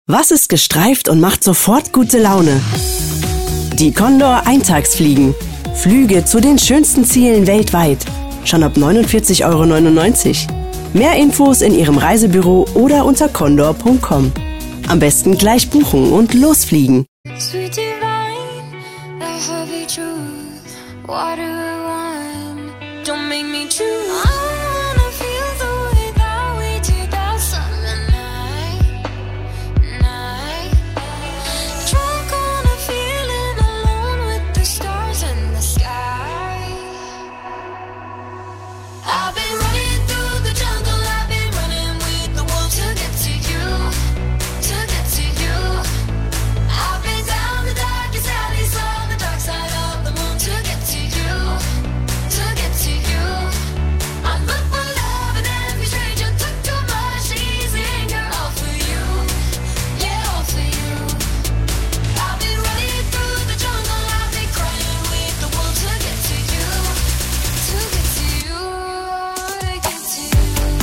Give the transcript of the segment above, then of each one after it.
Was ist gestreift und macht sofort gute Laune? Die Condor Eintagsfliegen. Flüge zu den schönsten Zielen weltweit. Schon ab 49,99 €. Mehr Infos in Ihrem Reisebüro oder unter condor.com. Am besten gleich buchen und losfliegen. Sweet divine, the heavy truth. What do I want? Don't make me choose. I wanna feel the way that we did that summer night. Drunk on a feeling alone with the stars in the sky. I've been running through the jungle, I've been running with the wolves to get to you, to get to you. I've been down the darkest alleys on the dark side of the moon to get to you, to get to you. I look for love and every stranger took too much easy anger, all for you, yeah, all for you. I've been running through the jungle, I've been crying with the wolves to get to you, to get to you, to get to you.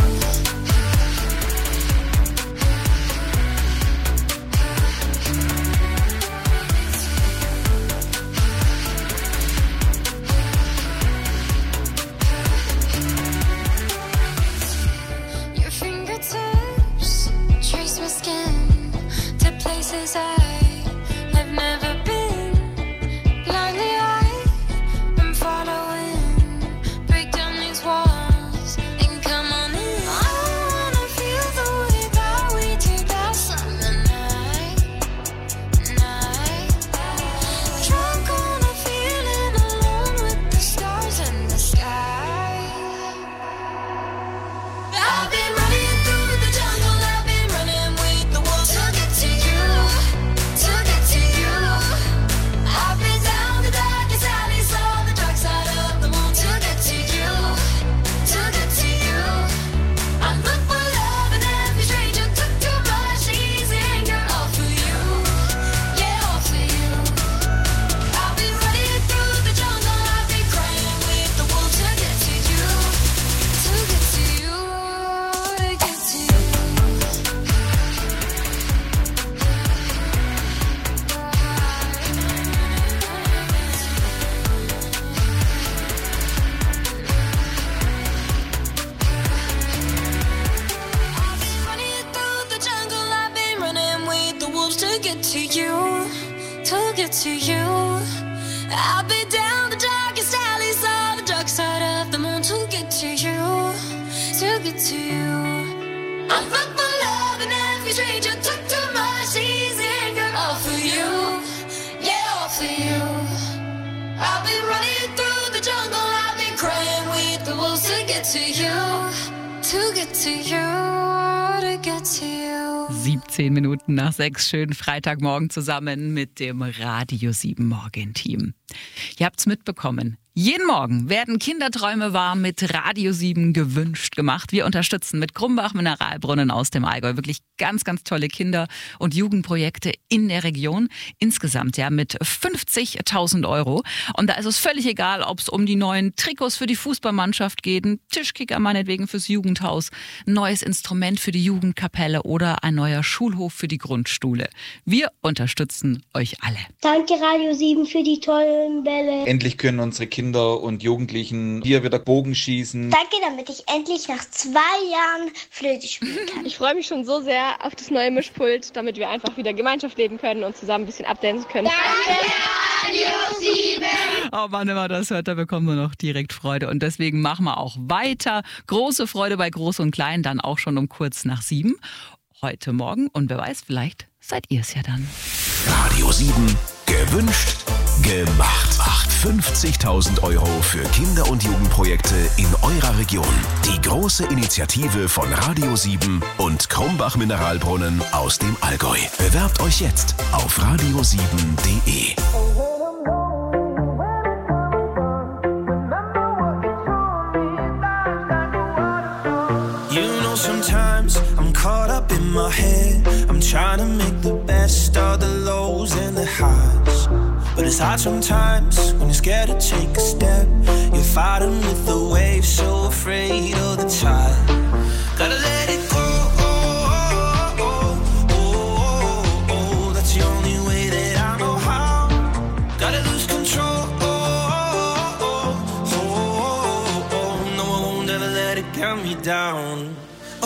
Your fingertips trace my skin to places I've never been. Blindly I'm following. Break down these walls and come on in. I wanna feel the way that we did that summer night. Drunk on a feeling alone with the stars in the sky. I've been running through the jungle, I've been running with the wolves to get to you, to get to you. I've been down the darkest alleys on the dark side of the moon to get to you, to get to you. I look for love and every stranger took too much easy anger, all for you, yeah, all for you. I've been running through the jungle, I've been crying with the wolves to get to you, to get to you, to get to you. I've been running through the jungle, I've been running with the wolves to get to you, to get to you. I've been down the darkest alleys on the dark side of the moon to get to you, to get to you. I look for love and every stranger took too much easy anger, all for you, yeah, all for you. I've been running through the jungle, I've been crying with the wolves to get to you, to get to you, to get to you. 17 Minuten nach 6, schönen Freitagmorgen zusammen mit dem Radio 7 Morgenteam. Ihr habt's mitbekommen. Jeden Morgen werden Kinderträume wahr mit Radio 7 gewünscht gemacht. Wir unterstützen mit Krumbach Mineralbrunnen aus dem Allgäu wirklich ganz, ganz tolle Kinder- und Jugendprojekte in der Region. Insgesamt ja mit 50.000 €. Und da ist es völlig egal, ob es um die neuen Trikots für die Fußballmannschaft geht, ein Tischkicker meinetwegen fürs Jugendhaus, ein neues Instrument für die Jugendkapelle oder ein neuer Schulhof für die Grundschule. Wir unterstützen euch alle. Danke Radio 7 für die tollen Bälle. Endlich können unsere Kinder und Jugendlichen hier wieder Bogenschießen. Danke, damit ich endlich nach 2 Jahren Flöte spielen kann. Ich freue mich schon so sehr auf das neue Mischpult, damit wir einfach wieder Gemeinschaft leben können und zusammen ein bisschen abdancen können. Danke, Radio 7. Oh Mann, wenn man das hört, da bekommen wir noch direkt Freude. Und deswegen machen wir auch weiter. Große Freude bei Groß und Klein, dann auch schon um kurz nach 7. Heute Morgen. Und wer weiß, vielleicht seid ihr es ja dann. Radio 7 gewünscht, gemacht. 50.000 € für Kinder- und Jugendprojekte in eurer Region. Die große Initiative von Radio 7 und Krumbach Mineralbrunnen aus dem Allgäu. Bewerbt euch jetzt auf radio7.de. You know, sometimes I'm caught up in my head. I'm trying to make the best of the lows and the highs. But it's hard sometimes when you're scared to take a step. You're fighting with the waves, so afraid of the tide. Gotta let it go.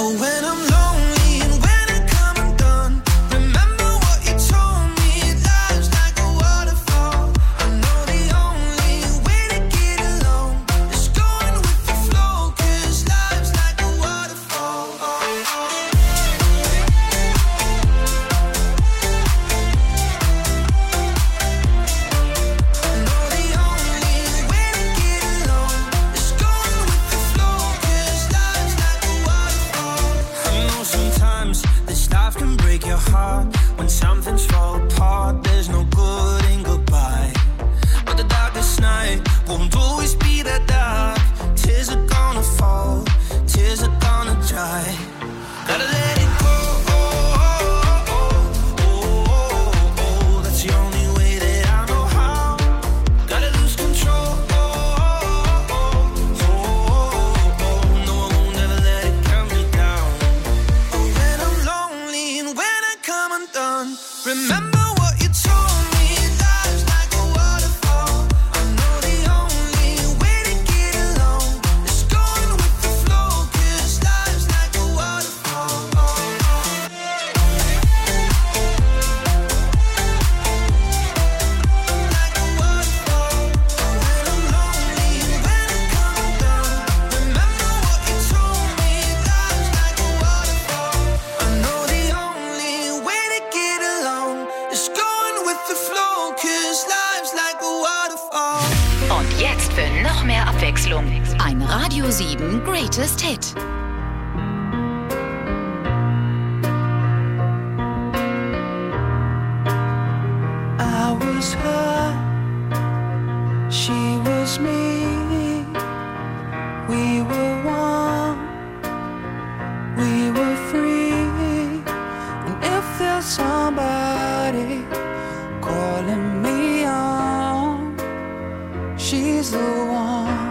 when I'm lonely and when I come undone, remember what you told me. Life's like a waterfall. I know the only way to get along is going with the flow, 'cause life's like a waterfall. I know the only way to get along is going with the flow, 'cause life's like a waterfall. I know sometimes this life can break your heart. When something's fall apart, there's no good in goodbye. But the darkest night won't always be that dark. Tears are gonna fall, tears are gonna dry. Gotta let it go. That's the only way that I know how. Gotta lose control. No, I won't ever let it calm me down. When I'm lonely and when I come undone, remember what you told me. Life's like a waterfall. I know the only way to get along is going with the flow, 'cause life's like a waterfall. Like a waterfall. When I'm lonely and when I come undone, remember what you told me. Life's like a waterfall. I know the only way to get along is going with the flow, 'cause life's like a waterfall. Und jetzt für noch mehr Abwechslung ein Radio 7 Greatest Hit. I was her, she was me. We were one, we were free. And if there's somebody calling me on, she's the one.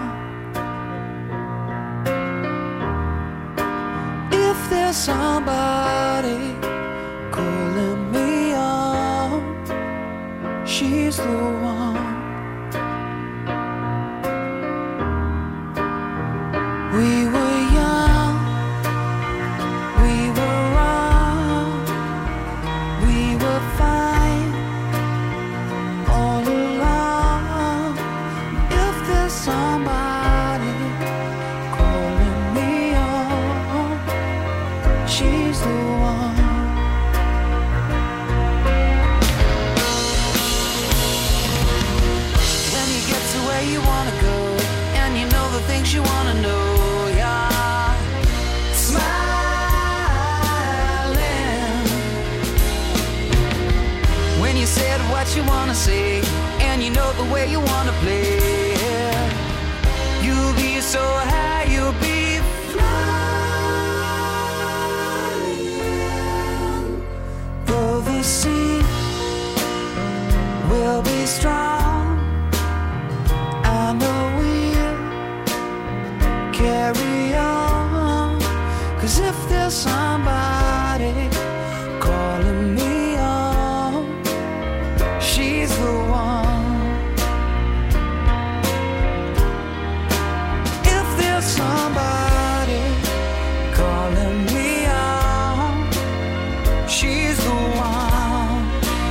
If there's somebody calling me on, she's the one. We were young, we were wrong, we were fine all along. If there's somebody calling me on, she's the one. When you get to where you wanna go, and you know the things you wanna know, yeah. Smiling. When you said what you wanna say, and you know the way you wanna play, you'll be so high, you'll be flying. Though the sea will be strong, I know we'll carry on. 'Cause if there's somebody calling me on, she's the one. If there's somebody calling me on, she's the one.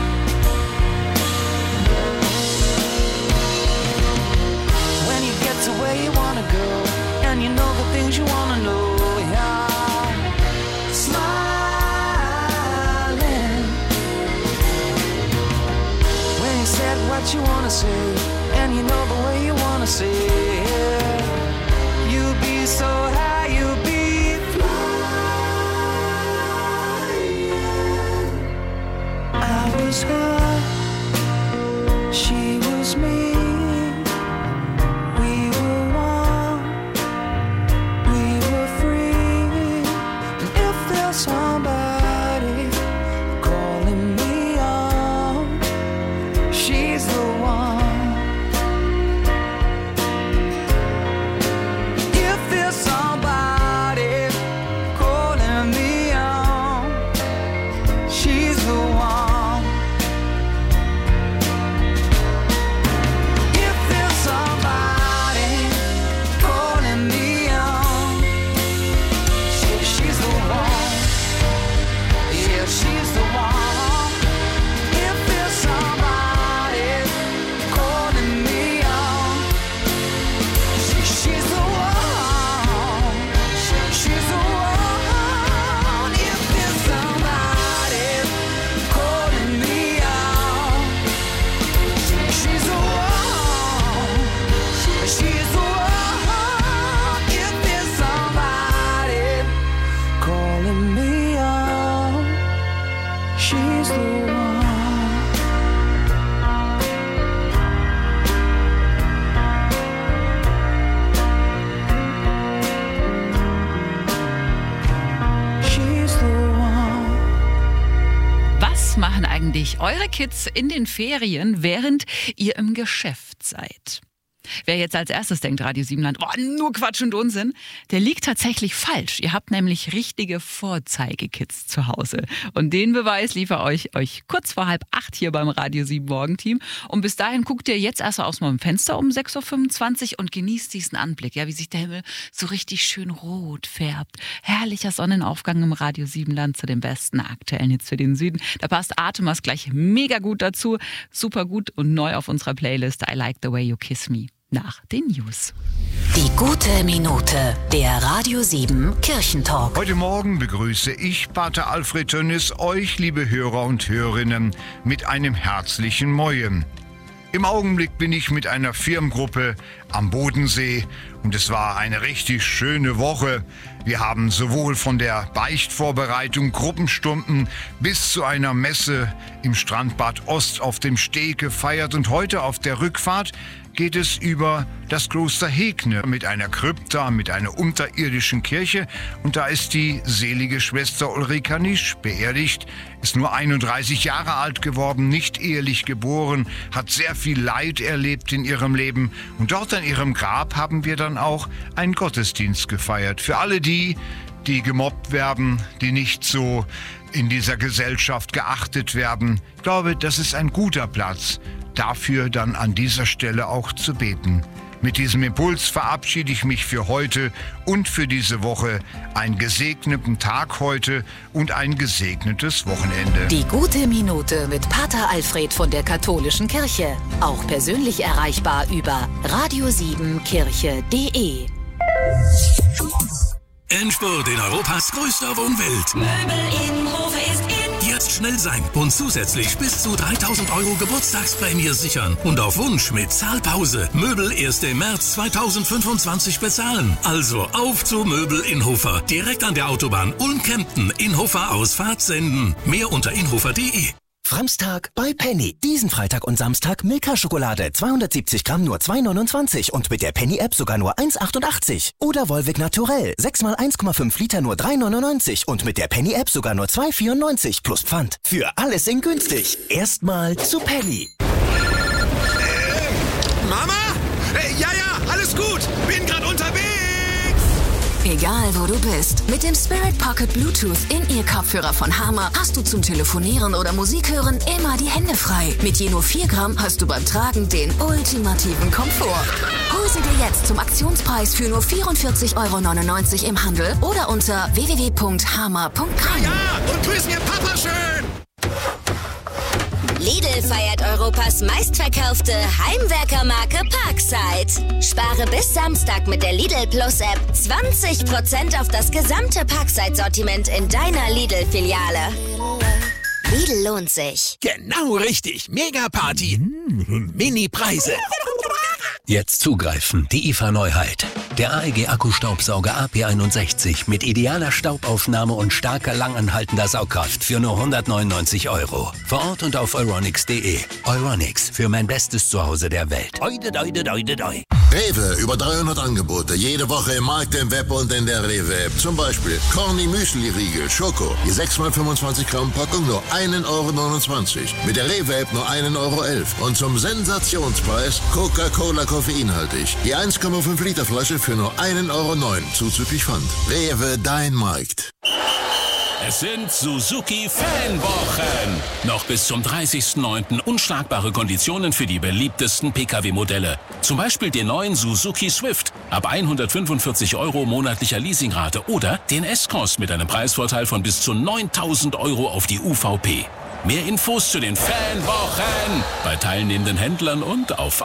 When you get to where you wanna go, and you know the things you wanna know, yeah. Smiling. When you said what you wanna say, and you know the way you wanna say it, you'll be so high, you'll be flying. I was her, she was me. We were one, we were free. And if there's somebody calling me on, she's the one. If there's somebody calling me on, she's the one. She's the one. She's the one. Was machen eigentlich eure Kids in den Ferien, während ihr im Geschäft seid? Wer jetzt als erstes denkt, Radio Siebenland, oh, nur Quatsch und Unsinn, der liegt tatsächlich falsch. Ihr habt nämlich richtige Vorzeigekids zu Hause. Und den Beweis liefere euch kurz vor 7:30 hier beim Radio 7 Morgenteam. Und bis dahin guckt ihr jetzt erst aus meinem Fenster um 6.25 Uhr und genießt diesen Anblick, ja, wie sich der Himmel so richtig schön rot färbt. Herrlicher Sonnenaufgang im Radio Siebenland zu den besten aktuellen Hits für den Süden. Da passt Atemas gleich mega gut dazu. Super gut und neu auf unserer Playlist I Like the Way You Kiss Me. Nach den News. Die gute Minute, der Radio 7 Kirchentalk. Heute Morgen begrüße ich, Pater Alfred Tönnis, euch, liebe Hörer und Hörerinnen, mit einem herzlichen Moin. Im Augenblick bin ich mit einer Firmengruppe am Bodensee und es war eine richtig schöne Woche. Wir haben sowohl von der Beichtvorbereitung, Gruppenstunden bis zu einer Messe im Strandbad Ost auf dem Steg gefeiert und heute auf der Rückfahrt geht es über das Kloster Hegne mit einer Krypta, mit einer unterirdischen Kirche. Und da ist die selige Schwester Ulrika Nisch beerdigt, ist nur 31 Jahre alt geworden, nicht ehelich geboren, hat sehr viel Leid erlebt in ihrem Leben. Und dort an ihrem Grab haben wir dann auch einen Gottesdienst gefeiert. Für alle die gemobbt werden, die nicht so in dieser Gesellschaft geachtet werden. Ich glaube, das ist ein guter Platz, dafür dann an dieser Stelle auch zu beten. Mit diesem Impuls verabschiede ich mich für heute und für diese Woche. Einen gesegneten Tag heute und ein gesegnetes Wochenende. Die gute Minute mit Pater Alfred von der Katholischen Kirche. Auch persönlich erreichbar über radio7kirche.de. Endspurt in Europas größter Wohnwelt. Möbel in Hofe ist in. Jetzt schnell sein und zusätzlich bis zu 3.000 € Geburtstagsprämie sichern. Und auf Wunsch mit Zahlpause Möbel erst im März 2025 bezahlen. Also auf zu Möbel in Hofer. Direkt an der Autobahn Ulm-Kempten in Hofer Ausfahrt senden. Mehr unter inhofer.de. Framstag bei Penny. Diesen Freitag und Samstag Milka-Schokolade. 270 Gramm nur 2,29 und mit der Penny-App sogar nur 1,88. Oder Volvic Naturell. 6 mal 1,5 Liter nur 3,99 und mit der Penny-App sogar nur 2,94 plus Pfand. Für alles in günstig. Erstmal zu Penny. Mama? Ja, alles gut. Bin gerade unterwegs. Egal wo du bist, mit dem Spirit Pocket Bluetooth In-Ear-Kopfhörer von Harmer hast du zum Telefonieren oder Musik hören immer die Hände frei. Mit je nur 4 Gramm hast du beim Tragen den ultimativen Komfort. Hol sie dir jetzt zum Aktionspreis für nur 44,99 € im Handel oder unter www.harmer.com. Ja, und grüß mir Papa schön. Lidl feiert Europas meistverkaufte Heimwerkermarke Parkside. Spare bis Samstag mit der Lidl Plus App 20% auf das gesamte Parkside-Sortiment in deiner Lidl-Filiale. Lidl lohnt sich. Genau richtig. Mega-Party. Mini-Preise. Jetzt zugreifen, die IFA-Neuheit. Der AEG Akkustaubsauger AP61 mit idealer Staubaufnahme und starker langanhaltender Saugkraft für nur 199 €. Vor Ort und auf euronics.de. Euronics, für mein bestes Zuhause der Welt. Oide, doide, doide, doi. Rewe, über 300 Angebote, jede Woche im Markt, im Web und in der Rewe-App. Zum Beispiel Corny Müsli-Riegel, Schoko, die 6 mal 25 Gramm Packung nur 1,29 €. Mit der Rewe-App nur 1,11 € Und zum Sensationspreis Coca-Cola koffeinhaltig. Die 1,5 Liter Flasche für nur 1,09 € zuzüglich Pfand. Rewe, dein Markt. Es sind Suzuki-Fanwochen. Noch bis zum 30.09. unschlagbare Konditionen für die beliebtesten Pkw-Modelle. Zum Beispiel den neuen Suzuki Swift ab 145 € monatlicher Leasingrate oder den S-Cross mit einem Preisvorteil von bis zu 9.000 € auf die UVP. Mehr Infos zu den Fanwochen bei teilnehmenden Händlern und auf